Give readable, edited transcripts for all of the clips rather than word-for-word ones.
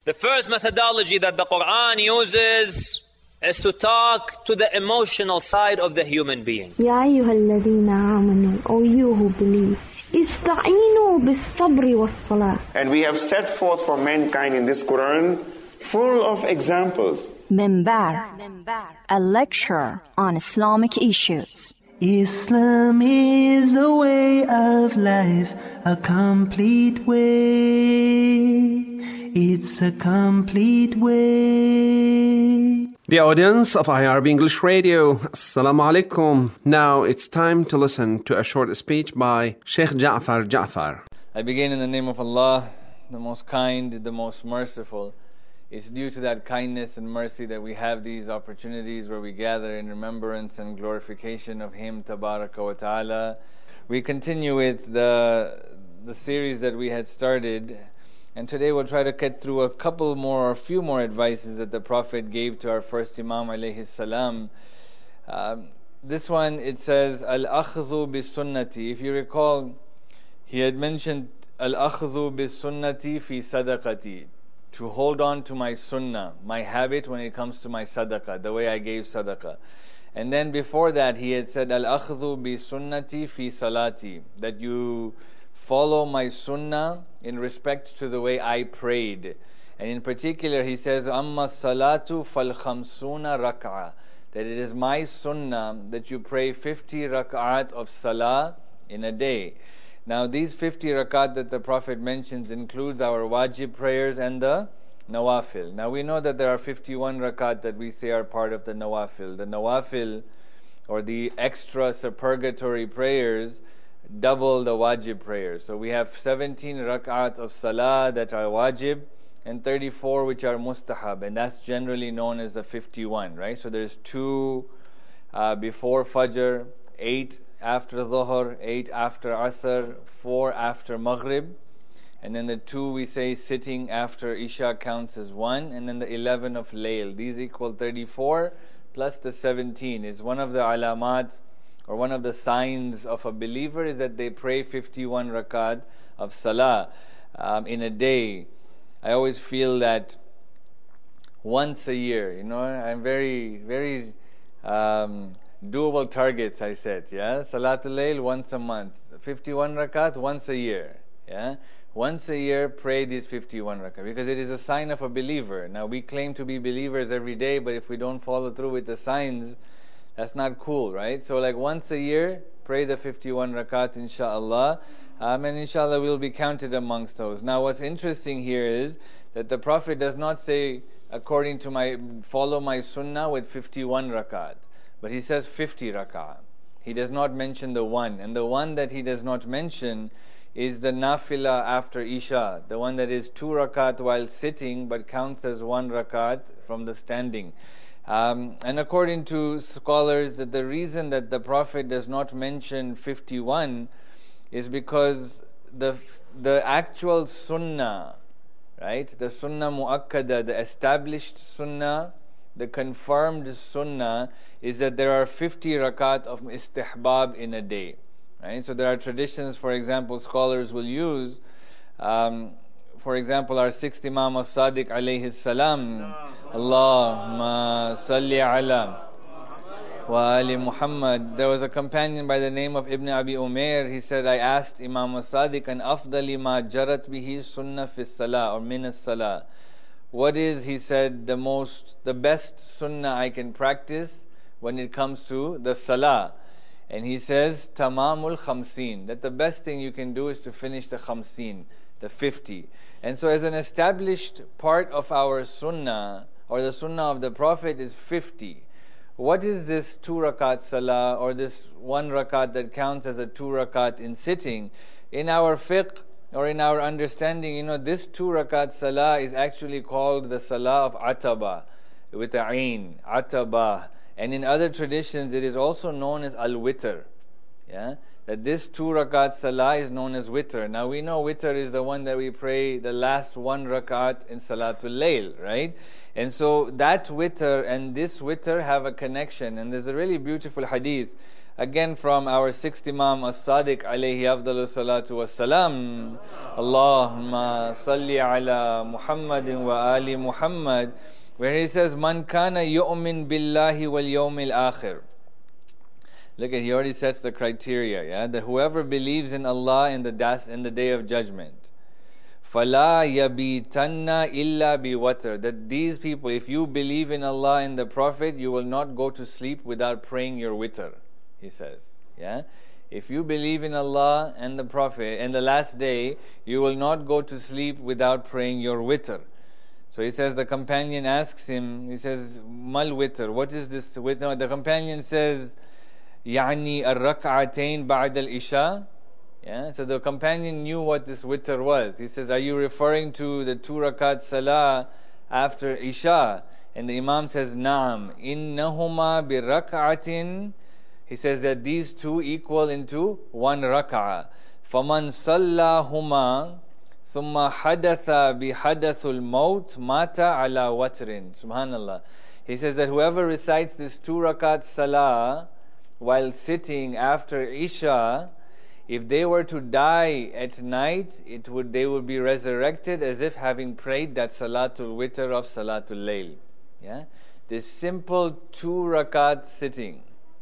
The first methodology that the Quran uses is to talk to the emotional side of the human being. يا أيها الذين آمنوا, O you who believe, استعينوا بالصبر والصلاة. And we have set forth for mankind in this Quran full of examples. Minbar, a lecture on Islamic issues. Islam is a way of life, a complete way. It's a complete way. The audience of IRB English Radio, Assalamu alaikum. Now it's time to listen to a short speech by Sheikh Ja'far Ja'far. I begin in the name of Allah, the most kind, the most merciful. It's due to that kindness and mercy that we have these opportunities where we gather in remembrance and glorification of Him, Tabaraka wa Ta'ala. We continue with the series that we had started, and today we'll try to get through a few more advices that the Prophet gave to our first Imam alayhi salam. This one, it says, Al-akhdhu bis-sunnati. If you recall, he had mentioned Al-akhdhu bis-sunnati fi sadaqati, to hold on to my sunnah, my habit when it comes to my sadaqah, the way I gave sadaqah. And then before that, he had said, Al-akhdhu bis-sunnati fi salati, that you follow my sunnah in respect to the way I prayed. And in particular, he says, Amma salatu fal khamsuna rak'ah, that it is my sunnah that you pray 50 rak'at of salah in a day. Now these 50 rakat that the Prophet mentions includes our wajib prayers and the nawafil. Now we know that there are 51 rakat that we say are part of the nawafil. The nawafil, or the extra supererogatory prayers, double the wajib prayers. So we have 17 rakat of salah that are wajib and 34 which are mustahab, and that's generally known as the 51, right? So there's 2 before Fajr, 8 after Dhuhr, 8 after Asr, 4 after Maghrib, and then the 2 we say sitting after Isha counts as 1, and then the 11 of Layl. These equal 34 plus the 17. Is one of the alamat, or one of the signs of a believer, is that they pray 51 rakat of salah in a day. I always feel that once a year, I'm very, very doable targets, I said, Salatul Layl once a month, 51 rakat once a year, once a year pray these 51 rakat, because it is a sign of a believer. Now we claim to be believers every day, but if we don't follow through with the signs, that's not cool, right? So like once a year, pray the 51 rakat, inshallah, and inshallah we'll be counted amongst those. Now what's interesting here is that the Prophet does not say, according to follow my sunnah with 51 rakat, but he says 50 rak'ah. He does not mention the one. And the one that he does not mention is the nafila after Isha, the one that is 2 rakat while sitting but counts as 1 rakat from the standing. And according to scholars, that the reason that the Prophet does not mention 51 is because the actual sunnah, right? The sunnah muakkada, the established sunnah, the confirmed sunnah, is that there are 50 rakat of istihbab in a day, right? So there are traditions, for example, scholars will use, for example, our 6th Imam as-Sadiq alayhi salam, Allahumma salli ala wa ali Muhammad. There was a companion by the name of Ibn Abi Umair. He said, I asked Imam as-Sadiq, an afdali ma jarat bihi sunnah fi salah, or min as-salah. What is, he said, the best sunnah I can practice when it comes to the salah? And he says, tamamul khamseen, that the best thing you can do is to finish the khamseen, the 50. And so as an established part of our sunnah, or the sunnah of the Prophet, is 50. What is this 2 rakat salah, or this 1 rakat that counts as a 2 rakat in sitting? In our fiqh, or in our understanding, this 2 rakat salah is actually called the salah of ataba, with a ain, ataba. And in other traditions, it is also known as al-witr. That this 2 rakat salah is known as witr. Now we know witr is the one that we pray the last 1 rakat in Salatul Layl, right? And so that witr and this witr have a connection. And there's a really beautiful hadith Again from our sixth Imam As-Sadiq alayhi afdalu salatu wassalam. Allahumma salli ala Muhammadin wa ali Muhammad, where he says, Man kana yu'min billahi wal yawmil akhir. Look at, he already sets the criteria, that whoever believes in Allah in the day of judgment, فَلَا يَبِيتَنَّ إِلَّا بِوَتْرٍ, that these people, if you believe in Allah and the Prophet, you will not go to sleep without praying your witr, he says. If you believe in Allah and the Prophet and the last day, you will not go to sleep without praying your witr. So he says, the companion asks him, he says, Mal witr, what is this witr? No, the companion says, يعني الركعتين بعد العشاء. So the companion knew what this witr was. He says, are you referring to the 2 rakat salah after Isha? And the Imam says, Naam, innahuma bi rak'atin. He says that these two equal into 1 rak'ah. فَمَنْ صَلَّاهُمَا ثُمَّ حَدَثَ بِحَدَثُ الْمَوْتِ مَاتَ عَلَى وَتْرٍ. Subhanallah. He says that whoever recites this 2 rakat salah while sitting after Isha, if they were to die at night, they would be resurrected as if having prayed that Salatul Witr of Salatul Layl. This simple 2 rakat sitting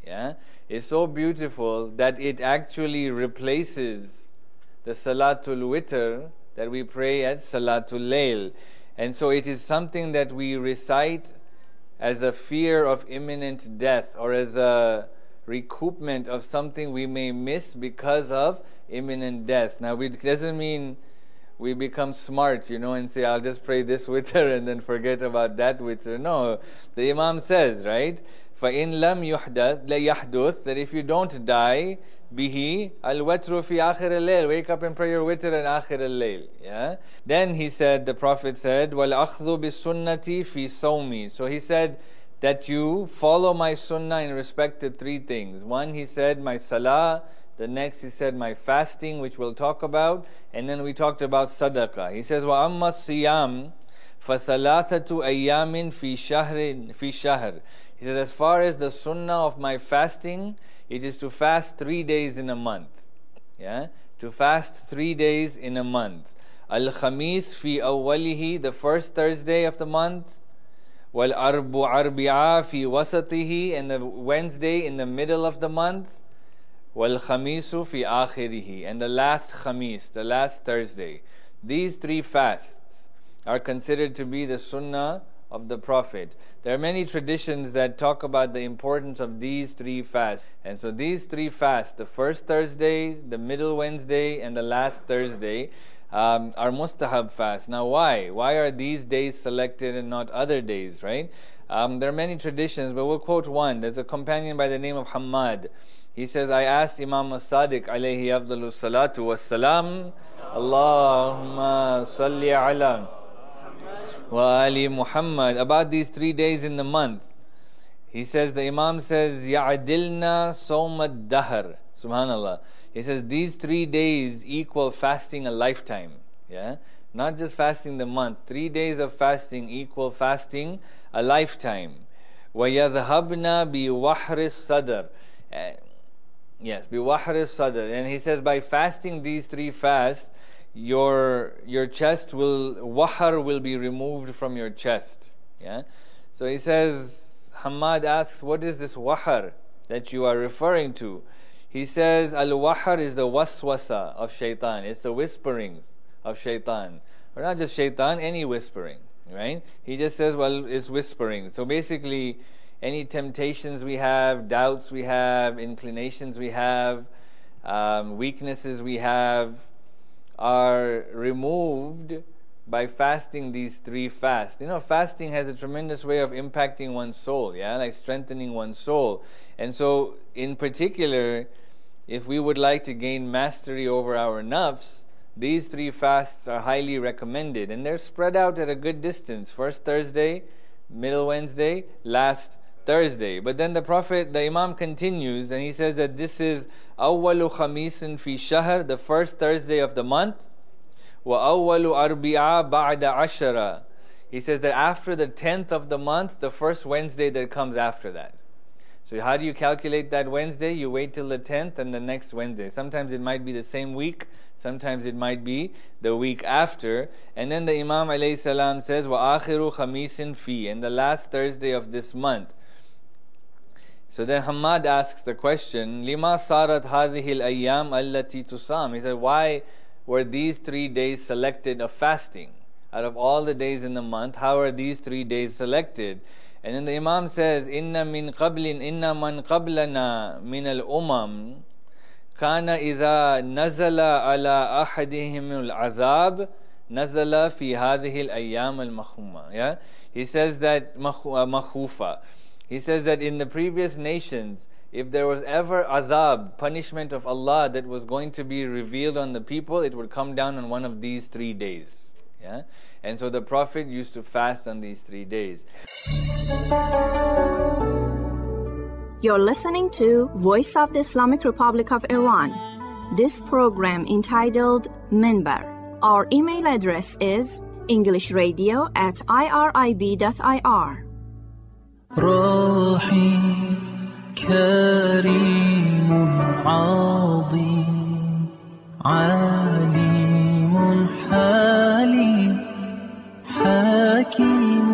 is so beautiful that it actually replaces the Salatul Witr that we pray at Salatul Layl. And so it is something that we recite as a fear of imminent death, or as a recoupment of something we may miss because of imminent death. Now, it doesn't mean we become smart, and say, I'll just pray this witr and then forget about that witr. No, the Imam says, right? فَإِن لَمْ يَحْدُث, that if you don't die, bihi al-watru fi akhir al-layl, wake up and pray your witr in akhir al-layl. Then he said, the Prophet said, وَالْأَخْذُ بِالسُّنَّةِ فِي صَوْمِ. So he said that you follow my sunnah in respect to 3 things. One, he said, my salah. The next, he said, my fasting, which we'll talk about. And then we talked about sadaqah. He says, وَأَمَّا الصِّيَامِ فَثَلَاثَةُ أَيَّامٍ فِي شَهْرٍ. He says, as far as the sunnah of my fasting, it is to fast 3 days in a month. To fast 3 days in a month. Al-Khamis fi awwalihi, the first Thursday of the month. Wal-Arbi'a fi wasatihi, and the Wednesday in the middle of the month. Wal-Khamisu fi akhirihi, and the last Khamis, the last Thursday. These 3 fasts are considered to be the sunnah of the Prophet. There are many traditions that talk about the importance of these 3 fasts. And so these 3 fasts, the first Thursday, the middle Wednesday, and the last Thursday, are mustahab fasts. Now why? Why are these days selected and not other days, right? There are many traditions, but we'll quote one. There's a companion by the name of Hammad. He says, I asked Imam As-Sadiq alayhi afdalu salatu wassalam, Allahumma salli ala wa ali Muhammad, about these 3 days in the month. He says, the Imam says, Ya'adilna sawmad dahr. Subhanallah. He says, these 3 days equal fasting a lifetime. Not just fasting the month. 3 days of fasting equal fasting a lifetime. وَيَذْهَبْنَا بِوَحْرِ الصَّدْرِ. Yes, بِوَحْرِ الصَّدْرِ. And he says, by fasting these 3 fasts, your chest wahar will be removed from your chest. So he says, Hammad asks, what is this wahar that you are referring to? He says, al-wahar is the waswasa of shaitan. It's the whisperings of shaitan. Or not just shaitan, any whispering, right? He just says, well, it's whispering. So basically, any temptations we have, doubts we have, inclinations we have, weaknesses we have, are removed by fasting these 3 fasts. Fasting has a tremendous way of impacting one's soul, like strengthening one's soul. And so, in particular, if we would like to gain mastery over our nafs, these 3 fasts are highly recommended. And they're spread out at a good distance. First Thursday, middle Wednesday, last Thursday. But then the Imam continues, and he says that this is awwalu khamisin fi shahr, the first Thursday of the month. Wa awwalu arbi'a ba'da ashara. He says that after the 10th of the month, the first Wednesday that comes after that. So how do you calculate that Wednesday? You wait till the 10th and the next Wednesday. Sometimes it might be the same week, sometimes it might be the week after. And then the Imam alayhi salam says, وَآخِرُ خَمِيسٍ فِي, and the last Thursday of this month. So then Hamad asks the question, لِمَا صَارَتْ هَذِهِ الْأَيَّامِ الَّتِي تُصَامِ. He said, why were these 3 days selected of fasting? Out of all the days in the month, how are these 3 days selected? And then the Imam says, إِنَّ مَنْ قَبْلَنَا مِنَ الْأُمَمِ كَانَ إِذَا نَزَلَ عَلَىٰ أَحَدِهِمُ الْعَذَابِ نَزَلَ فِي هَذِهِ الْأَيَّامِ الْمَخُومَةِ. Yeah? He says that makhufa. He says that in the previous nations, if there was ever adhab, punishment of Allah that was going to be revealed on the people, it would come down on one of these 3 days. Yeah? And so the Prophet used to fast on these 3 days. You're listening to Voice of the Islamic Republic of Iran. This program entitled Minbar. Our email address is englishradio@irib.ir. رحيم كريم عظيم عليم حليم حكيم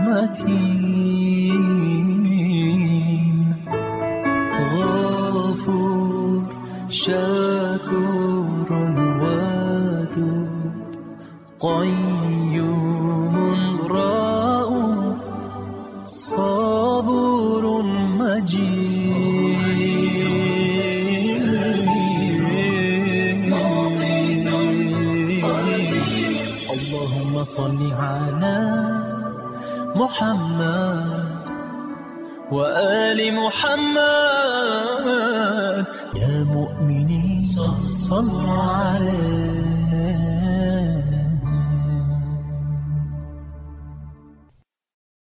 متين غفور شكور ودود قيوم رؤوف صبور مجيد اللهم صل على محمد وآل محمد يا مؤمنين صلوا عليه